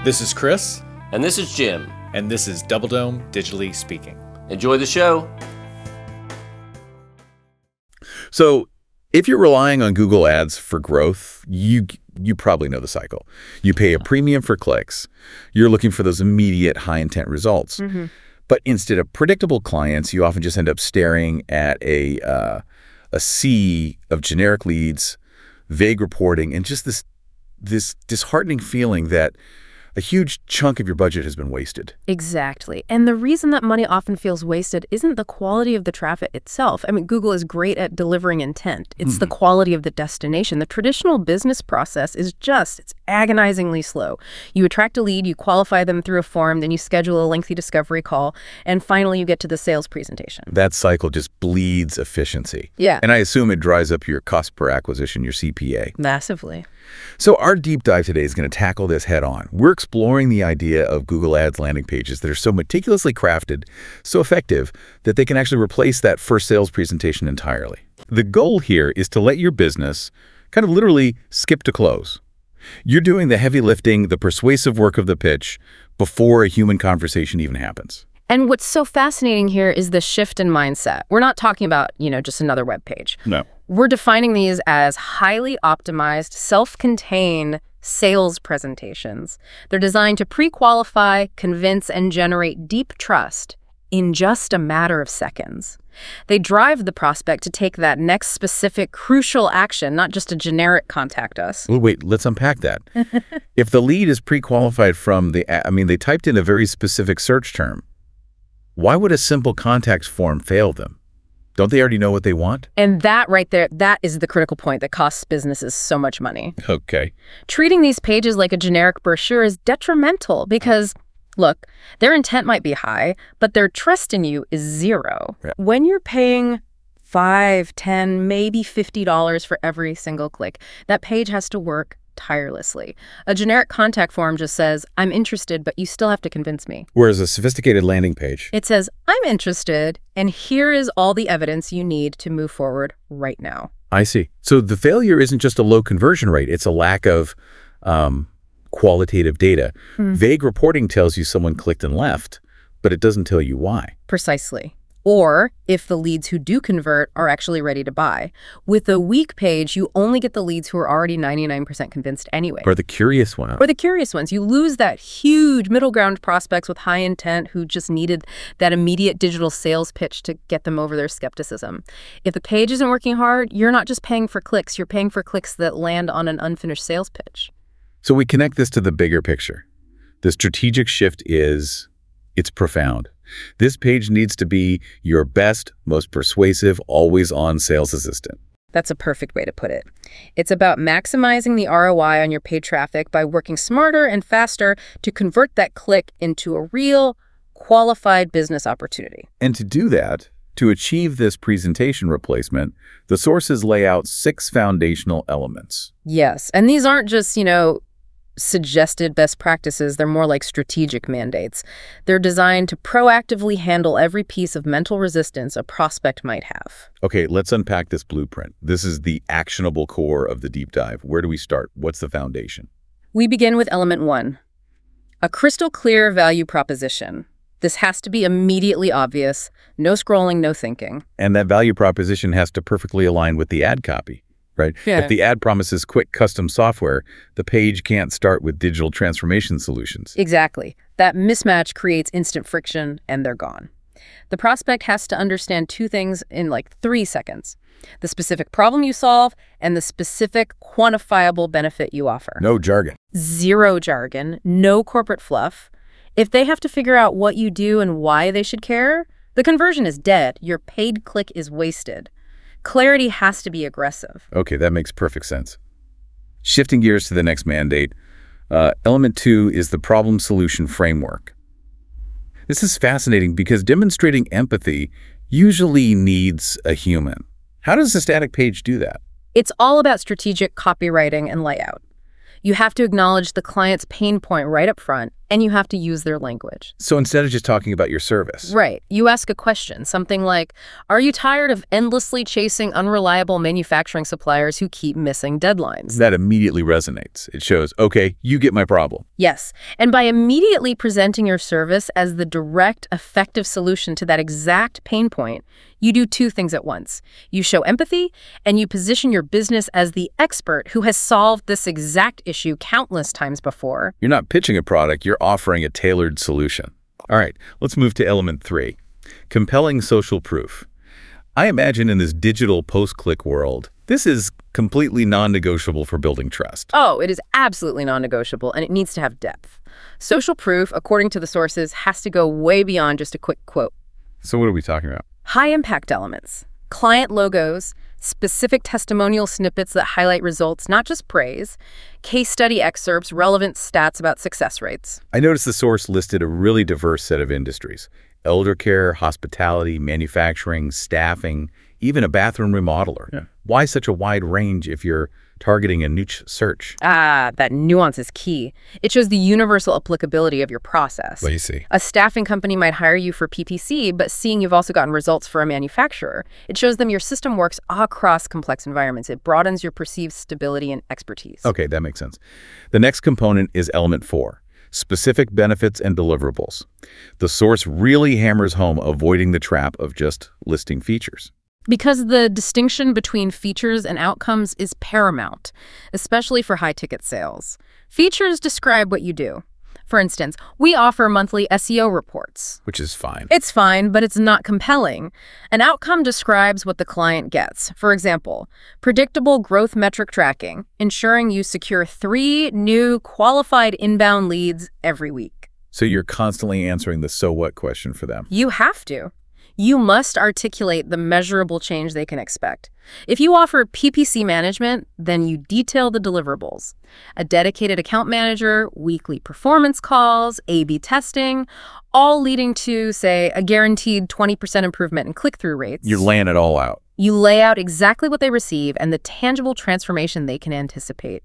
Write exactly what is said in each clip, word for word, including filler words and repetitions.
This is Chris. And this is Jim. And this is Double Dome Digitally Speaking. Enjoy the show. So if you're relying on Google Ads for growth, you you probably know the cycle. You pay a premium for clicks. You're looking for those immediate high-intent results. Mm-hmm. But instead of predictable clients, you often just end up staring at a uh, a sea of generic leads, vague reporting, and just this this disheartening feeling that a huge chunk of your budget has been wasted. Exactly. And the reason that money often feels wasted isn't the quality of the traffic itself. I mean, Google is great at delivering intent. It's mm-hmm. the quality of the destination. The traditional business process is just, it's agonizingly slow. You attract a lead, you qualify them through a form, then you schedule a lengthy discovery call, and finally you get to the sales presentation. That cycle just bleeds efficiency. Yeah. And I assume it dries up your cost per acquisition, your C P A. Massively. So our deep dive today is going to tackle this head on. We're exploring the idea of Google Ads landing pages that are so meticulously crafted, so effective, that they can actually replace that first sales presentation entirely. The goal here is to let your business kind of literally skip to close. You're doing the heavy lifting, the persuasive work of the pitch before a human conversation even happens. And what's so fascinating here is the shift in mindset. We're not talking about, you know, just another web page. No. We're defining these as highly optimized, self-contained sales presentations. They're designed to pre-qualify, convince, and generate deep trust in just a matter of seconds. They drive the prospect to take that next specific, crucial action, not just a generic contact us. Well, wait, let's unpack that. If the lead is pre-qualified from the, I mean, they typed in a very specific search term, why would a simple contact form fail them? Don't they already know what they want? And that right there, that is the critical point that costs businesses so much money. Okay. Treating these pages like a generic brochure is detrimental because, look, their intent might be high, but their trust in you is zero. Yeah. When you're paying five, ten, maybe fifty dollars for every single click, that page has to work tirelessly. A generic contact form just says, I'm interested, but you still have to convince me. Whereas a sophisticated landing page, it says, I'm interested, and here is all the evidence you need to move forward right now. I see. So the failure isn't just a low conversion rate, it's a lack of um, qualitative data. Mm. Vague reporting tells you someone clicked and left, but it doesn't tell you why. Precisely. Or if the leads who do convert are actually ready to buy. With a weak page, you only get the leads who are already ninety-nine percent convinced anyway. Or the curious ones. Or the curious ones. You lose that huge middle ground prospects with high intent who just needed that immediate digital sales pitch to get them over their skepticism. If the page isn't working hard, you're not just paying for clicks, you're paying for clicks that land on an unfinished sales pitch. So we connect this to the bigger picture. The strategic shift is, it's profound. This page needs to be your best, most persuasive, always-on sales assistant. That's a perfect way to put it. It's about maximizing the R O I on your paid traffic by working smarter and faster to convert that click into a real, qualified business opportunity. And to do that, to achieve this presentation replacement, the sources lay out six foundational elements. Yes, and these aren't just, you know, suggested best practices. They're more like strategic mandates. They're designed to proactively handle every piece of mental resistance a prospect might have. Okay, let's unpack this blueprint. This is the actionable core of the deep dive. Where do we start? What's the foundation? We begin with element one, a crystal clear value proposition. This has to be immediately obvious, no scrolling, no thinking. And that value proposition has to perfectly align with the ad copy. Right? Yeah. If the ad promises quick custom software, the page can't start with digital transformation solutions. Exactly. That mismatch creates instant friction, and they're gone. The prospect has to understand two things in like three seconds. The specific problem you solve and the specific quantifiable benefit you offer. No jargon. Zero jargon, no corporate fluff. If they have to figure out what you do and why they should care, the conversion is dead. Your paid click is wasted. Clarity has to be aggressive. Okay, that makes perfect sense. Shifting gears to the next mandate, uh, element two is the problem-solution framework. This is fascinating because demonstrating empathy usually needs a human. How does a static page do that? It's all about strategic copywriting and layout. You have to acknowledge the client's pain point right up front and you have to use their language. So instead of just talking about your service. Right. You ask a question, something like, are you tired of endlessly chasing unreliable manufacturing suppliers who keep missing deadlines? That immediately resonates. It shows, okay, you get my problem. Yes. And by immediately presenting your service as the direct, effective solution to that exact pain point, you do two things at once. You show empathy, and you position your business as the expert who has solved this exact issue countless times before. You're not pitching a product, you're offering a tailored solution. All right, let's move to element three, compelling social proof. I imagine in this digital post-click world, this is completely non-negotiable for building trust. Oh, it is absolutely non-negotiable, and it needs to have depth. Social proof, according to the sources, has to go way beyond just a quick quote. So what are we talking about? High-impact elements, client logos, specific testimonial snippets that highlight results, not just praise, case study excerpts, relevant stats about success rates. I noticed the source listed a really diverse set of industries: elder care, hospitality, manufacturing, staffing, even a bathroom remodeler. Yeah. Why such a wide range if you're targeting a niche search? Ah, that nuance is key. It shows the universal applicability of your process. Well, you see. A staffing company might hire you for P P C, but seeing you've also gotten results for a manufacturer, it shows them your system works across complex environments. It broadens your perceived stability and expertise. Okay, that makes sense. The next component is element four, specific benefits and deliverables. The source really hammers home avoiding the trap of just listing features. Because the distinction between features and outcomes is paramount, especially for high-ticket sales. Features describe what you do. For instance, we offer monthly S E O reports. Which is fine. It's fine, but it's not compelling. An outcome describes what the client gets. For example, predictable growth metric tracking, ensuring you secure three new qualified inbound leads every week. So you're constantly answering the so what question for them. You have to. You must articulate the measurable change they can expect. If you offer P P C management, then you detail the deliverables. A dedicated account manager, weekly performance calls, A B testing, all leading to, say, a guaranteed twenty percent improvement in click-through rates. You're laying it all out. You lay out exactly what they receive and the tangible transformation they can anticipate.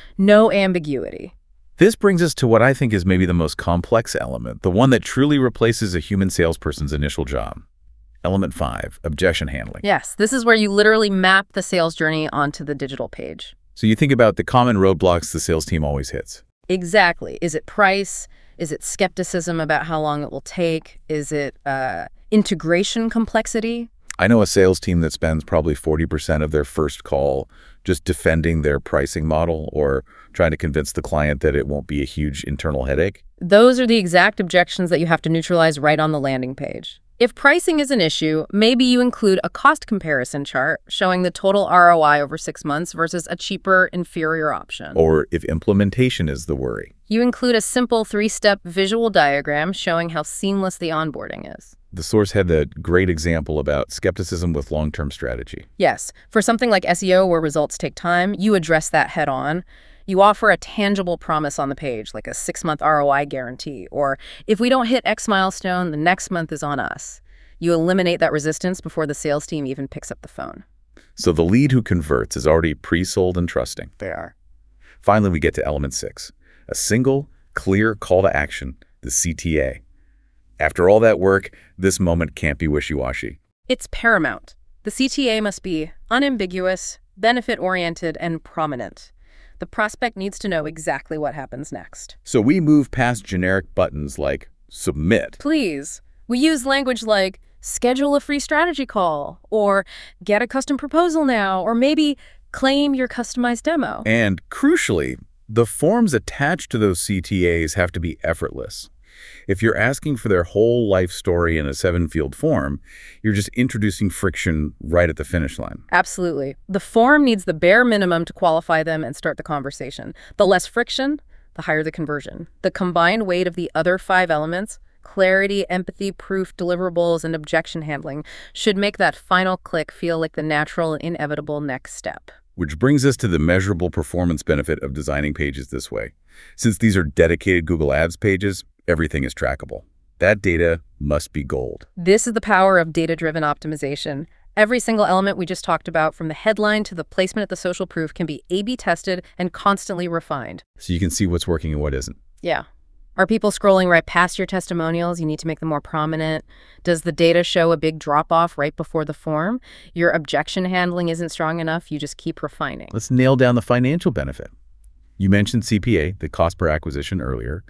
No ambiguity. This brings us to what I think is maybe the most complex element, the one that truly replaces a human salesperson's initial job. Element five, objection handling. Yes, this is where you literally map the sales journey onto the digital page. So you think about the common roadblocks the sales team always hits. Exactly. Is it price? Is it skepticism about how long it will take? Is it uh, integration complexity? I know a sales team that spends probably forty percent of their first call just defending their pricing model or trying to convince the client that it won't be a huge internal headache. Those are the exact objections that you have to neutralize right on the landing page. If pricing is an issue, maybe you include a cost comparison chart showing the total R O I over six months versus a cheaper, inferior option. Or if implementation is the worry. You include a simple three-step visual diagram showing how seamless the onboarding is. The source had a great example about skepticism with long-term strategy. Yes. For something like S E O where results take time, you address that head on. You offer a tangible promise on the page, like a six-month R O I guarantee, or if we don't hit X milestone, the next month is on us. You eliminate that resistance before the sales team even picks up the phone. So the lead who converts is already pre-sold and trusting. They are. Finally, we get to element six, a single, clear call to action, the C T A. After all that work, this moment can't be wishy-washy. It's paramount. The C T A must be unambiguous, benefit-oriented, and prominent. The prospect needs to know exactly what happens next. So we move past generic buttons like submit. Please. We use language like schedule a free strategy call, or get a custom proposal now, or maybe claim your customized demo. And crucially, the forms attached to those C T As have to be effortless. If you're asking for their whole life story in a seven-field form, you're just introducing friction right at the finish line. Absolutely. The form needs the bare minimum to qualify them and start the conversation. The less friction, the higher the conversion. The combined weight of the other five elements, clarity, empathy, proof, deliverables, and objection handling, should make that final click feel like the natural and inevitable next step. Which brings us to the measurable performance benefit of designing pages this way. Since these are dedicated Google Ads pages, everything is trackable. That data must be gold. This is the power of data-driven optimization. Every single element we just talked about, from the headline to the placement at the social proof, can be A B tested and constantly refined. So you can see what's working and what isn't. Yeah. Are people scrolling right past your testimonials? You need to make them more prominent. Does the data show a big drop-off right before the form? Your objection handling isn't strong enough. You just keep refining. Let's nail down the financial benefit. You mentioned C P A, the cost per acquisition, earlier.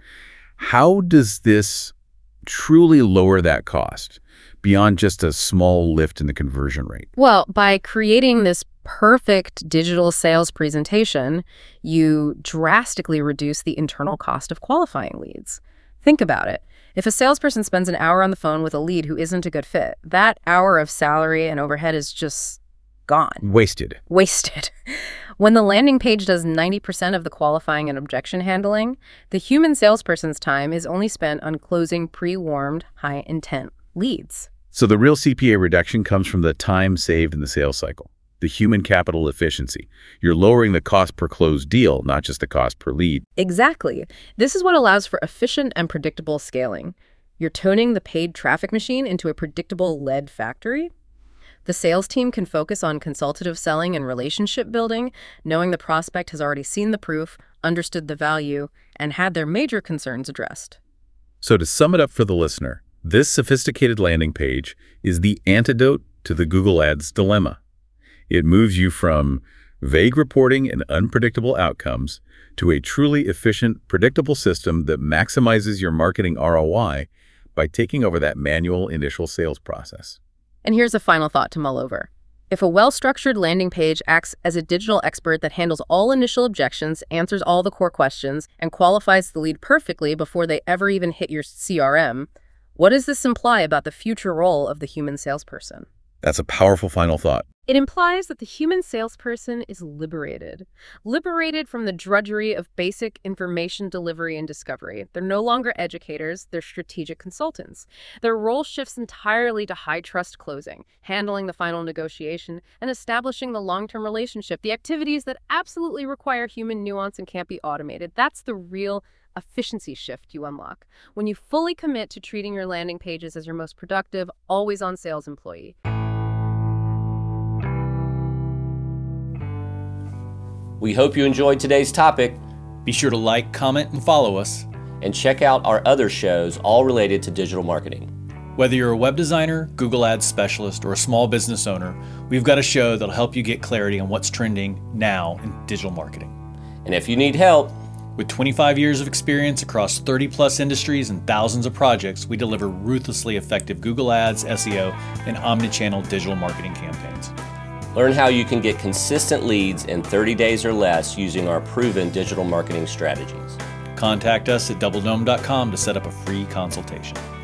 How does this truly lower that cost beyond just a small lift in the conversion rate? Well, by creating this perfect digital sales presentation, you drastically reduce the internal cost of qualifying leads. Think about it. If a salesperson spends an hour on the phone with a lead who isn't a good fit, that hour of salary and overhead is just gone. Wasted. Wasted. When the landing page does ninety percent of the qualifying and objection handling, the human salesperson's time is only spent on closing pre-warmed, high-intent leads. So the real C P A reduction comes from the time saved in the sales cycle, the human capital efficiency. You're lowering the cost per closed deal, not just the cost per lead. Exactly. This is what allows for efficient and predictable scaling. You're turning the paid traffic machine into a predictable lead factory. The sales team can focus on consultative selling and relationship building, knowing the prospect has already seen the proof, understood the value, and had their major concerns addressed. So to sum it up for the listener, this sophisticated landing page is the antidote to the Google Ads dilemma. It moves you from vague reporting and unpredictable outcomes to a truly efficient, predictable system that maximizes your marketing R O I by taking over that manual initial sales process. And here's a final thought to mull over. If a well-structured landing page acts as a digital expert that handles all initial objections, answers all the core questions, and qualifies the lead perfectly before they ever even hit your C R M, what does this imply about the future role of the human salesperson? That's a powerful final thought. It implies that the human salesperson is liberated. Liberated from the drudgery of basic information delivery and discovery. They're no longer educators, they're strategic consultants. Their role shifts entirely to high-trust closing, handling the final negotiation, and establishing the long-term relationship, the activities that absolutely require human nuance and can't be automated. That's the real efficiency shift you unlock when you fully commit to treating your landing pages as your most productive, always-on sales employee. We hope you enjoyed today's topic, Be sure to like, comment, and follow us. and check out our other shows all related to digital marketing. Whether you're a web designer, Google Ads specialist, or a small business owner, we've got a show that'll help you get clarity on what's trending now in digital marketing. And if you need help, With twenty-five years of experience across thirty plus industries and thousands of projects, we deliver ruthlessly effective Google Ads, S E O, and omnichannel digital marketing campaigns. learn how you can get consistent leads in thirty days or less using our proven digital marketing strategies. Contact us at double dome dot com to set up a free consultation.